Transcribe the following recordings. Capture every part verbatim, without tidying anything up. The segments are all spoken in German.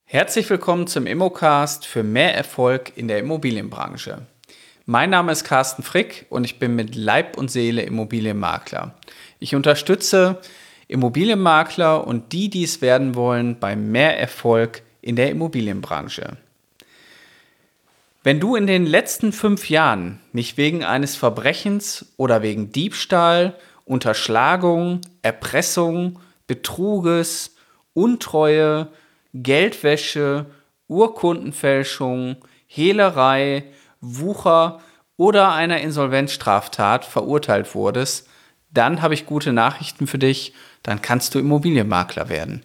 Herzlich willkommen zum Immocast für mehr Erfolg in der Immobilienbranche. Mein Name ist Carsten Frick und ich bin mit Leib und Seele Immobilienmakler. Ich unterstütze Immobilienmakler und die, die es werden wollen, bei mehr Erfolg in der Immobilienbranche. Wenn du in den letzten fünf Jahren nicht wegen eines Verbrechens oder wegen Diebstahl, Unterschlagung, Erpressung, Betruges, Untreue, Geldwäsche, Urkundenfälschung, Hehlerei, Wucher oder einer Insolvenzstraftat verurteilt wurdest, dann habe ich gute Nachrichten für dich, dann kannst du Immobilienmakler werden.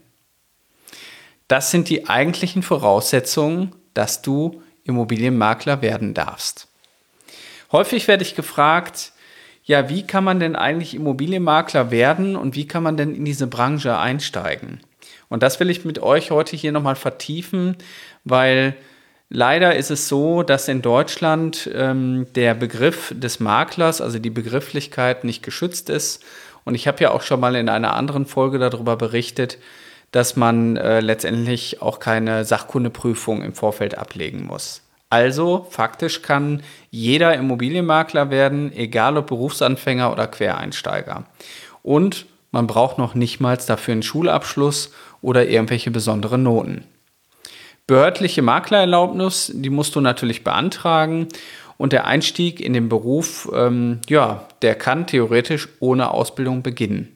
Das sind die eigentlichen Voraussetzungen, dass du Immobilienmakler werden darfst. Häufig werde ich gefragt, ja, wie kann man denn eigentlich Immobilienmakler werden und wie kann man denn in diese Branche einsteigen? Und das will ich mit euch heute hier nochmal vertiefen, weil leider ist es so, dass in Deutschland ähm, der Begriff des Maklers, also die Begrifflichkeit, nicht geschützt ist. Und ich habe ja auch schon mal in einer anderen Folge darüber berichtet, dass man äh, letztendlich auch keine Sachkundeprüfung im Vorfeld ablegen muss. Also faktisch kann jeder Immobilienmakler werden, egal ob Berufsanfänger oder Quereinsteiger. Und man braucht noch nicht mal dafür einen Schulabschluss oder irgendwelche besonderen Noten. Behördliche Maklererlaubnis, die musst du natürlich beantragen. Und der Einstieg in den Beruf, ähm, ja, der kann theoretisch ohne Ausbildung beginnen.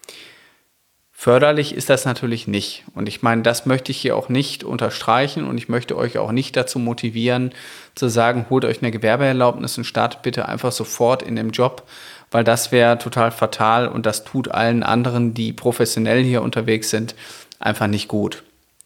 Förderlich ist das natürlich nicht. Und ich meine, das möchte ich hier auch nicht unterstreichen und ich möchte euch auch nicht dazu motivieren, zu sagen, holt euch eine Gewerbeerlaubnis und startet bitte einfach sofort in dem Job, weil das wäre total fatal und das tut allen anderen, die professionell hier unterwegs sind, einfach nicht gut.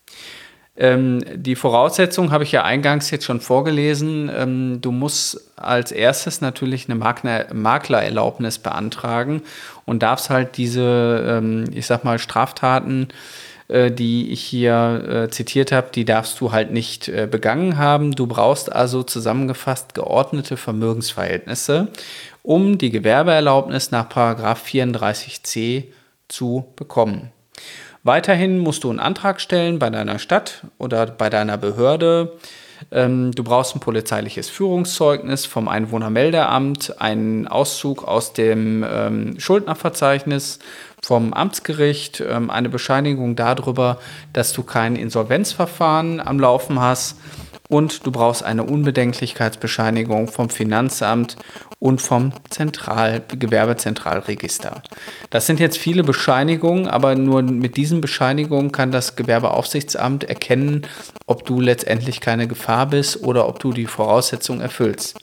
Ähm, die Voraussetzungen habe ich ja eingangs jetzt schon vorgelesen. Ähm, du musst als erstes natürlich eine Makler- Maklererlaubnis beantragen und darfst halt diese, ähm, ich sag mal, Straftaten, äh, die ich hier äh, zitiert habe, die darfst du halt nicht äh, begangen haben. Du brauchst also zusammengefasst geordnete Vermögensverhältnisse, um die Gewerbeerlaubnis nach Paragraph vierunddreißig c zu bekommen. Weiterhin musst du einen Antrag stellen bei deiner Stadt oder bei deiner Behörde. Ähm, du brauchst ein polizeiliches Führungszeugnis vom Einwohnermeldeamt, einen Auszug aus dem ähm, Schuldnerverzeichnis vom Amtsgericht, ähm, eine Bescheinigung darüber, dass du kein Insolvenzverfahren am Laufen hast. Und du brauchst eine Unbedenklichkeitsbescheinigung vom Finanzamt und vom Zentral- Gewerbezentralregister. Das sind jetzt viele Bescheinigungen, aber nur mit diesen Bescheinigungen kann das Gewerbeaufsichtsamt erkennen, ob du letztendlich keine Gefahr bist oder ob du die Voraussetzungen erfüllst.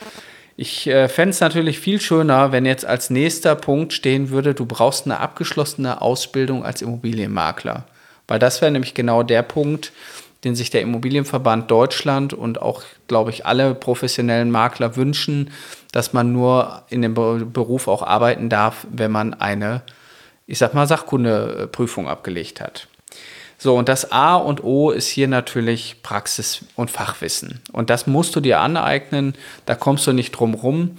Ich äh, fände es natürlich viel schöner, wenn jetzt als nächster Punkt stehen würde, du brauchst eine abgeschlossene Ausbildung als Immobilienmakler. Weil das wäre nämlich genau der Punkt, den sich der Immobilienverband Deutschland und auch, glaube ich, alle professionellen Makler wünschen, dass man nur in dem Beruf auch arbeiten darf, wenn man eine, ich sag mal, Sachkundeprüfung abgelegt hat. So, und das A und O ist hier natürlich Praxis und Fachwissen. Und das musst du dir aneignen, da kommst du nicht drum rum.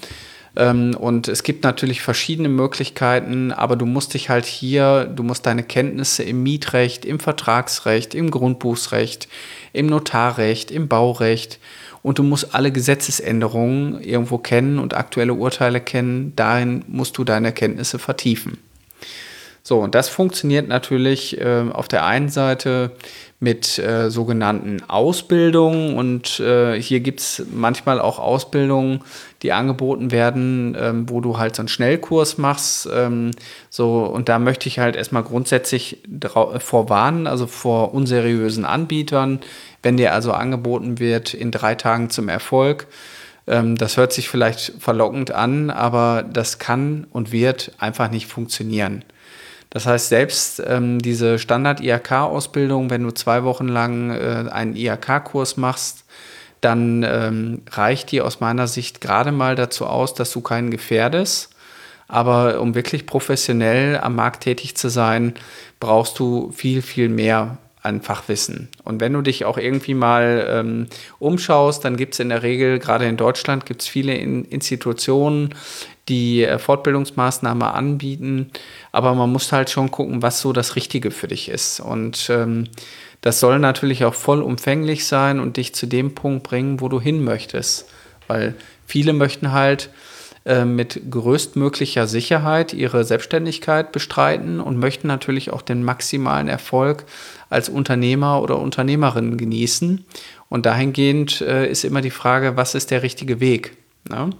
Und es gibt natürlich verschiedene Möglichkeiten, aber du musst dich halt hier, du musst deine Kenntnisse im Mietrecht, im Vertragsrecht, im Grundbuchsrecht, im Notarrecht, im Baurecht und du musst alle Gesetzesänderungen irgendwo kennen und aktuelle Urteile kennen. Darin musst du deine Kenntnisse vertiefen. So, und das funktioniert natürlich äh, auf der einen Seite mit äh, sogenannten Ausbildungen und äh, hier gibt es manchmal auch Ausbildungen, die angeboten werden, ähm, wo du halt so einen Schnellkurs machst. Ähm, so, und da möchte ich halt erstmal grundsätzlich drau- vorwarnen, also vor unseriösen Anbietern, wenn dir also angeboten wird, in drei Tagen zum Erfolg. Ähm, das hört sich vielleicht verlockend an, aber das kann und wird einfach nicht funktionieren. Das heißt, selbst ähm, diese Standard-I H K-Ausbildung, wenn du zwei Wochen lang äh, einen I H K-Kurs machst, dann ähm, reicht die aus meiner Sicht gerade mal dazu aus, dass du keinen gefährdest. Aber um wirklich professionell am Markt tätig zu sein, brauchst du viel, viel mehr an Fachwissen. Und wenn du dich auch irgendwie mal ähm, umschaust, dann gibt es in der Regel, gerade in Deutschland, gibt es viele in Institutionen, die äh, Fortbildungsmaßnahmen anbieten. Aber man muss halt schon gucken, was so das Richtige für dich ist. Und ähm, Das soll natürlich auch vollumfänglich sein und dich zu dem Punkt bringen, wo du hin möchtest. Weil viele möchten halt äh, mit größtmöglicher Sicherheit ihre Selbstständigkeit bestreiten und möchten natürlich auch den maximalen Erfolg als Unternehmer oder Unternehmerin genießen. Und dahingehend äh, ist immer die Frage, was ist der richtige Weg? Ne?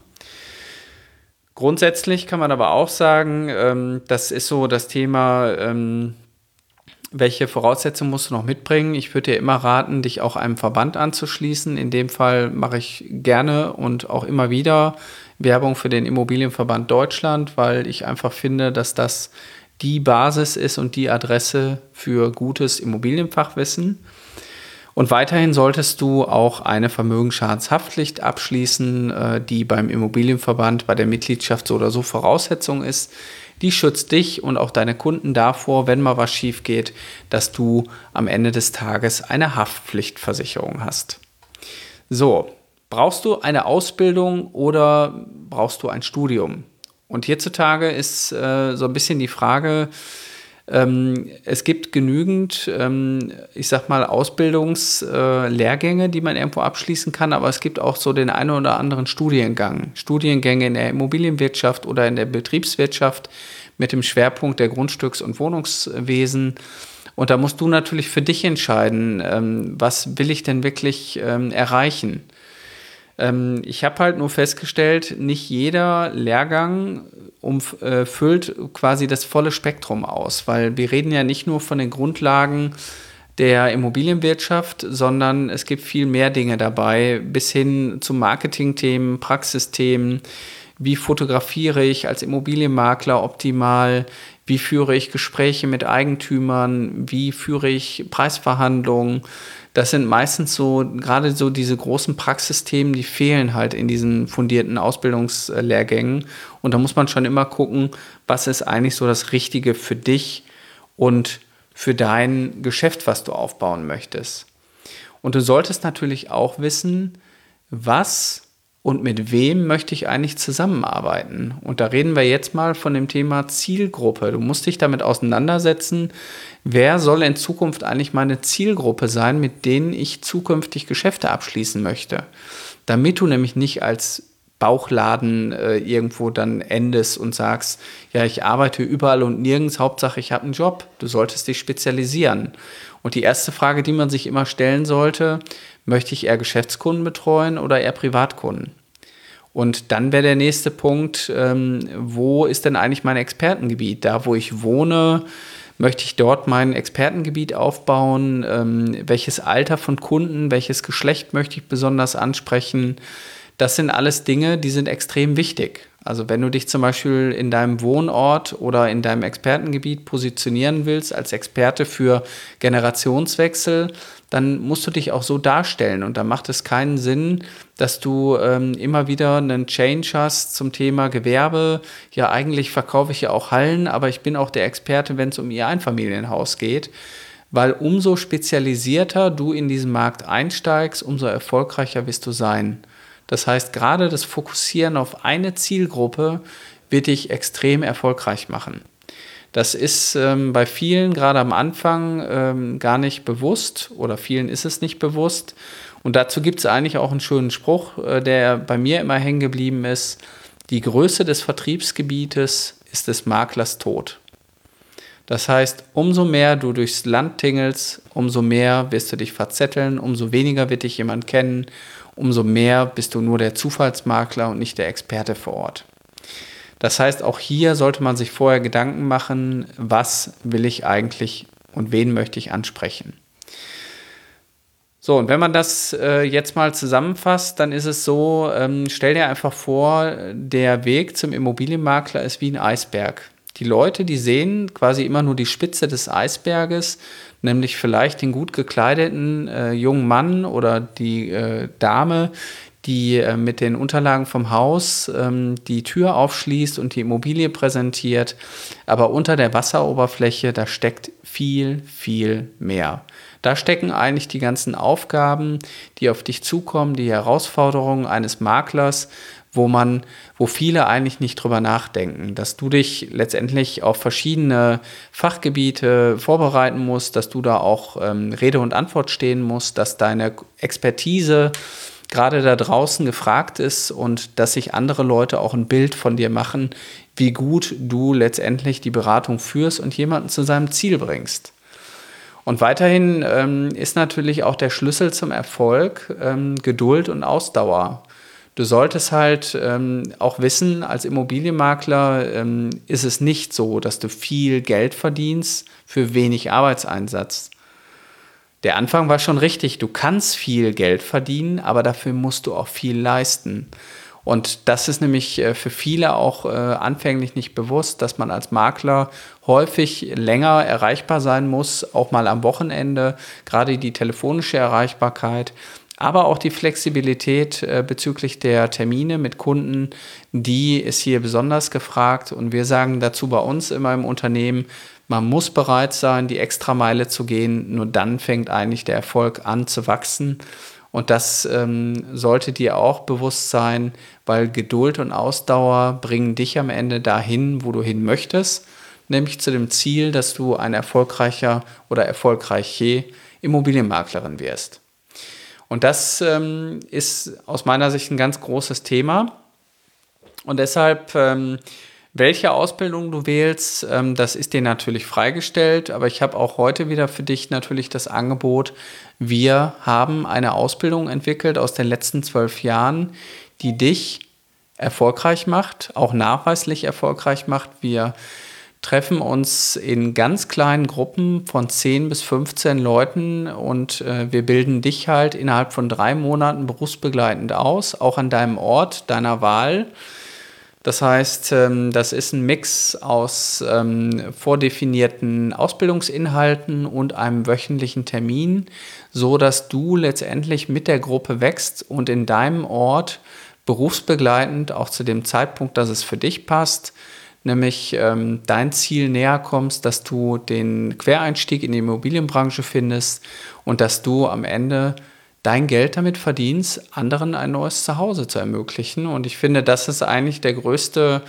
Grundsätzlich kann man aber auch sagen, ähm, das ist so das Thema, ähm, welche Voraussetzungen musst du noch mitbringen? Ich würde dir immer raten, dich auch einem Verband anzuschließen. In dem Fall mache ich gerne und auch immer wieder Werbung für den Immobilienverband Deutschland, weil ich einfach finde, dass das die Basis ist und die Adresse für gutes Immobilienfachwissen. Und weiterhin solltest du auch eine Vermögensschadenshaftpflicht abschließen, die beim Immobilienverband bei der Mitgliedschaft so oder so Voraussetzung ist. Die schützt dich und auch deine Kunden davor, wenn mal was schief geht, dass du am Ende des Tages eine Haftpflichtversicherung hast. So, brauchst du eine Ausbildung oder brauchst du ein Studium? Und hierzutage ist äh, so ein bisschen die Frage, Ähm, es gibt genügend, ähm, ich sag mal, Ausbildungslehrgänge, äh, die man irgendwo abschließen kann, aber es gibt auch so den einen oder anderen Studiengang. Studiengänge in der Immobilienwirtschaft oder in der Betriebswirtschaft mit dem Schwerpunkt der Grundstücks- und Wohnungswesen. Und da musst du natürlich für dich entscheiden, ähm, was will ich denn wirklich ähm, erreichen? Ähm, ich habe halt nur festgestellt, nicht jeder Lehrgang umfüllt äh, quasi das volle Spektrum aus, weil wir reden ja nicht nur von den Grundlagen der Immobilienwirtschaft, sondern es gibt viel mehr Dinge dabei, bis hin zu Marketingthemen, Praxisthemen. Wie fotografiere ich als Immobilienmakler optimal? Wie führe ich Gespräche mit Eigentümern? Wie führe ich Preisverhandlungen? Das sind meistens so, gerade so diese großen Praxisthemen, die fehlen halt in diesen fundierten Ausbildungslehrgängen. Und da muss man schon immer gucken, was ist eigentlich so das Richtige für dich und für dein Geschäft, was du aufbauen möchtest. Und du solltest natürlich auch wissen, was und mit wem möchte ich eigentlich zusammenarbeiten. Und da reden wir jetzt mal von dem Thema Zielgruppe. Du musst dich damit auseinandersetzen, wer soll in Zukunft eigentlich meine Zielgruppe sein, mit denen ich zukünftig Geschäfte abschließen möchte. Damit du nämlich nicht als Bauchladen äh, irgendwo dann endest und sagst, ja, ich arbeite überall und nirgends, Hauptsache ich habe einen Job. Du solltest dich spezialisieren. Und die erste Frage, die man sich immer stellen sollte, möchte ich eher Geschäftskunden betreuen oder eher Privatkunden? Und dann wäre der nächste Punkt, ähm, wo ist denn eigentlich mein Expertengebiet? Da, wo ich wohne, möchte ich dort mein Expertengebiet aufbauen? Ähm, welches Alter von Kunden, welches Geschlecht möchte ich besonders ansprechen? Das sind alles Dinge, die sind extrem wichtig. Also wenn du dich zum Beispiel in deinem Wohnort oder in deinem Expertengebiet positionieren willst als Experte für Generationswechsel, dann musst du dich auch so darstellen. Und da macht es keinen Sinn, dass du ähm, immer wieder einen Change hast zum Thema Gewerbe. Ja, eigentlich verkaufe ich ja auch Hallen, aber ich bin auch der Experte, wenn es um ihr Einfamilienhaus geht. Weil umso spezialisierter du in diesen Markt einsteigst, umso erfolgreicher wirst du sein. Das heißt, gerade das Fokussieren auf eine Zielgruppe wird dich extrem erfolgreich machen. Das ist ähm, bei vielen gerade am Anfang ähm, gar nicht bewusst oder vielen ist es nicht bewusst. Und dazu gibt es eigentlich auch einen schönen Spruch, äh, der bei mir immer hängen geblieben ist. Die Größe des Vertriebsgebietes ist des Maklers Tod. Das heißt, umso mehr du durchs Land tingelst, umso mehr wirst du dich verzetteln, umso weniger wird dich jemand kennen, umso mehr bist du nur der Zufallsmakler und nicht der Experte vor Ort. Das heißt, auch hier sollte man sich vorher Gedanken machen, was will ich eigentlich und wen möchte ich ansprechen. So, und wenn man das äh, jetzt mal zusammenfasst, dann ist es so, ähm, stell dir einfach vor, der Weg zum Immobilienmakler ist wie ein Eisberg. Die Leute, die sehen quasi immer nur die Spitze des Eisberges, nämlich vielleicht den gut gekleideten äh, jungen Mann oder die äh, Dame, die äh, mit den Unterlagen vom Haus ähm, die Tür aufschließt und die Immobilie präsentiert. Aber unter der Wasseroberfläche, da steckt viel, viel mehr. Da stecken eigentlich die ganzen Aufgaben, die auf dich zukommen, die Herausforderungen eines Maklers, wo man, wo viele eigentlich nicht drüber nachdenken, dass du dich letztendlich auf verschiedene Fachgebiete vorbereiten musst, dass du da auch ähm, Rede und Antwort stehen musst, dass deine Expertise gerade da draußen gefragt ist und dass sich andere Leute auch ein Bild von dir machen, wie gut du letztendlich die Beratung führst und jemanden zu seinem Ziel bringst. Und weiterhin ähm, ist natürlich auch der Schlüssel zum Erfolg ähm, Geduld und Ausdauer. Du solltest halt ähm, auch wissen, als Immobilienmakler ähm, ist es nicht so, dass du viel Geld verdienst für wenig Arbeitseinsatz. Der Anfang war schon richtig, du kannst viel Geld verdienen, aber dafür musst du auch viel leisten. Und das ist nämlich äh, für viele auch äh, anfänglich nicht bewusst, dass man als Makler häufig länger erreichbar sein muss, auch mal am Wochenende, gerade die telefonische Erreichbarkeit, aber auch die Flexibilität äh, bezüglich der Termine mit Kunden, die ist hier besonders gefragt. Und wir sagen dazu bei uns immer im Unternehmen, man muss bereit sein, die Extrameile zu gehen. Nur dann fängt eigentlich der Erfolg an zu wachsen. Und das ähm, sollte dir auch bewusst sein, weil Geduld und Ausdauer bringen dich am Ende dahin, wo du hin möchtest, nämlich zu dem Ziel, dass du ein erfolgreicher oder erfolgreiche Immobilienmaklerin wirst. Und das ähm, ist aus meiner Sicht ein ganz großes Thema. Und deshalb, ähm, welche Ausbildung du wählst, ähm, das ist dir natürlich freigestellt. Aber ich habe auch heute wieder für dich natürlich das Angebot, wir haben eine Ausbildung entwickelt aus den letzten zwölf Jahren, die dich erfolgreich macht, auch nachweislich erfolgreich macht. Wir treffen uns in ganz kleinen Gruppen von zehn bis fünfzehn Leuten und äh, wir bilden dich halt innerhalb von drei Monaten berufsbegleitend aus, auch an deinem Ort, deiner Wahl. Das heißt, ähm, das ist ein Mix aus ähm, vordefinierten Ausbildungsinhalten und einem wöchentlichen Termin, so dass du letztendlich mit der Gruppe wächst und in deinem Ort berufsbegleitend auch zu dem Zeitpunkt, dass es für dich passt, nämlich ähm, dein Ziel näher kommst, dass du den Quereinstieg in die Immobilienbranche findest und dass du am Ende dein Geld damit verdienst, anderen ein neues Zuhause zu ermöglichen. Und ich finde, das ist eigentlich der größte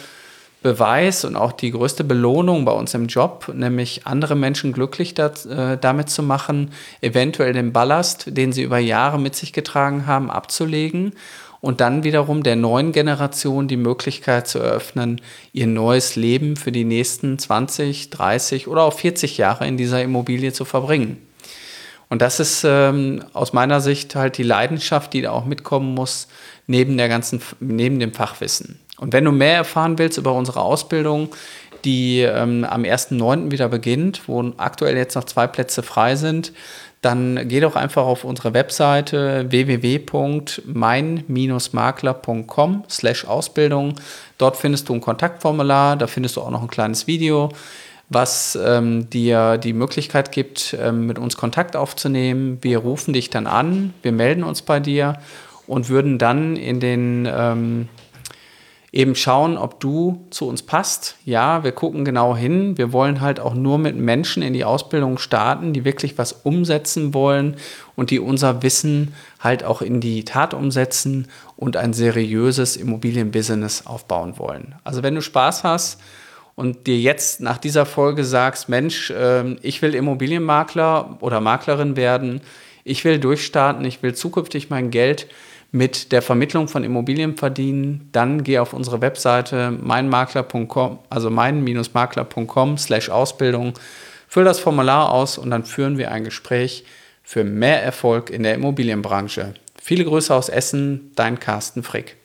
Beweis und auch die größte Belohnung bei uns im Job, nämlich andere Menschen glücklich dat, äh, damit zu machen, eventuell den Ballast, den sie über Jahre mit sich getragen haben, abzulegen und dann wiederum der neuen Generation die Möglichkeit zu eröffnen, ihr neues Leben für die nächsten zwanzig, dreißig oder auch vierzig Jahre in dieser Immobilie zu verbringen. Und das ist ähm, aus meiner Sicht halt die Leidenschaft, die da auch mitkommen muss, neben der ganzen, neben dem Fachwissen. Und wenn du mehr erfahren willst über unsere Ausbildung, die ähm, am ersten neunten wieder beginnt, wo aktuell jetzt noch zwei Plätze frei sind, dann geh doch einfach auf unsere Webseite w w w punkt mein makler punkt com slash Ausbildung. Dort findest du ein Kontaktformular, da findest du auch noch ein kleines Video, was ähm, dir die Möglichkeit gibt, ähm, mit uns Kontakt aufzunehmen. Wir rufen dich dann an, wir melden uns bei dir und würden dann in den ähm, eben schauen, ob du zu uns passt. Ja, wir gucken genau hin. Wir wollen halt auch nur mit Menschen in die Ausbildung starten, die wirklich was umsetzen wollen und die unser Wissen halt auch in die Tat umsetzen und ein seriöses Immobilienbusiness aufbauen wollen. Also wenn du Spaß hast und dir jetzt nach dieser Folge sagst, Mensch, äh, ich will Immobilienmakler oder Maklerin werden, ich will durchstarten, ich will zukünftig mein Geld mit der Vermittlung von Immobilien verdienen, dann geh auf unsere Webseite meinmakler punkt com, also mein-makler punkt com slash Ausbildung, füll das Formular aus und dann führen wir ein Gespräch für mehr Erfolg in der Immobilienbranche. Viele Grüße aus Essen, dein Carsten Frick.